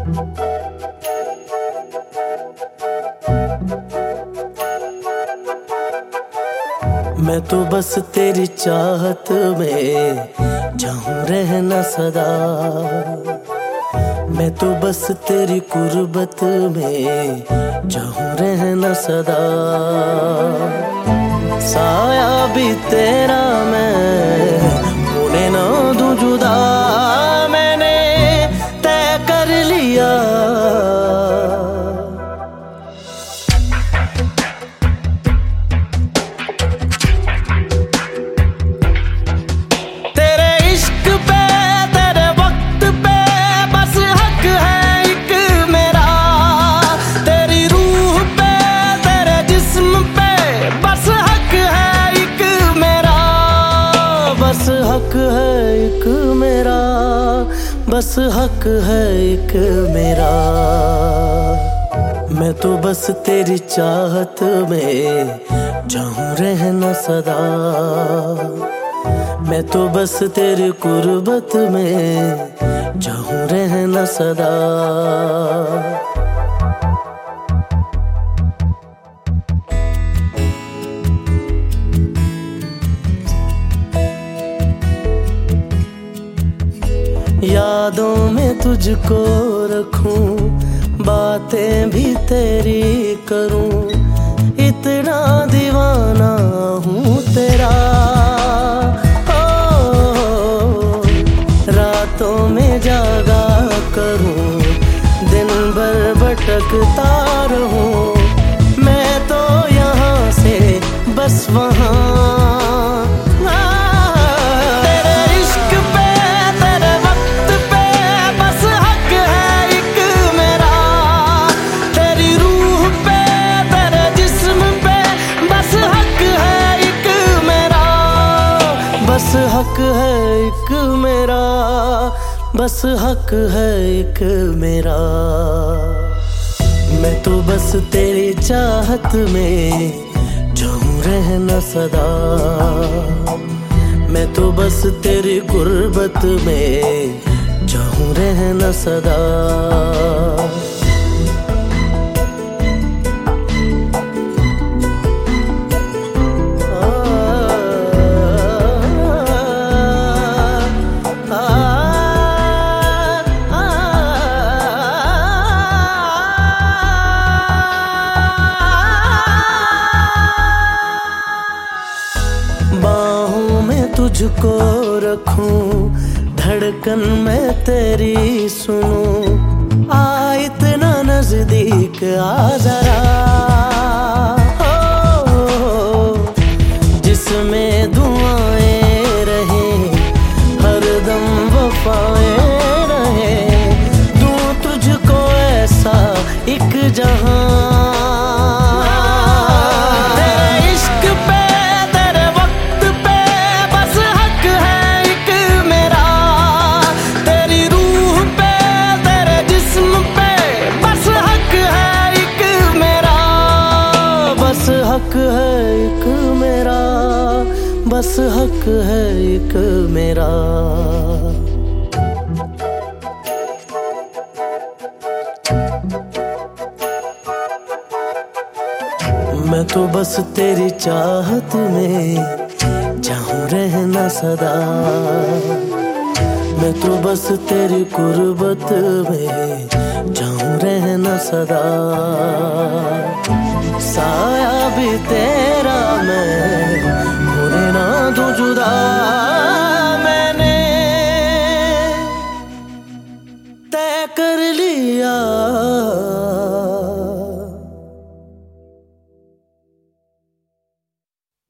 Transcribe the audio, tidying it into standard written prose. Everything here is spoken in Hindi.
मैं तो बस तेरी चाहत में चाहूं रहना सदा। मैं तो बस तेरी कुर्बत में चाहूं रहना सदा। साया भी तेरा मैं होने ना दूं जुदा। मैंने तय कर लिया हक है एक मेरा, बस हक है एक मेरा। मैं तो बस तेरी चाहत में चाहूं रहना सदा। मैं तो बस तेरी कुर्बत में चाहूं रहना सदा। यादों में तुझको रखूं, बातें भी तेरी करूं। इतना दीवाना हूँ तेरा। ओ, रातों में जागा करूं, दिन भर भटकता रहूं। मैं तो यहाँ से बस वहाँ। बस हक है एक मेरा, बस हक है एक मेरा। मैं तो बस तेरी चाहत में चाहूं रहना सदा। मैं तो बस तेरी गुर्बत में चाहूं रहना सदा। बाहों में तुझको रखूं, धड़कन में तेरी सुनूं। आ इतना नजदीक आ जरा। जिसमें दुआएं रहे, हरदम वफाएं रहे। दूं तुझको ऐसा एक जहां। हक है एक मेरा, बस हक है एक मेरा। मैं तो बस तेरी चाहत में चाहूं रहना सदा। मैं तो बस तेरी कुर्बत में चाहूं रहना सदा। साया भी तेरा मैं होने ना दूं जुदा।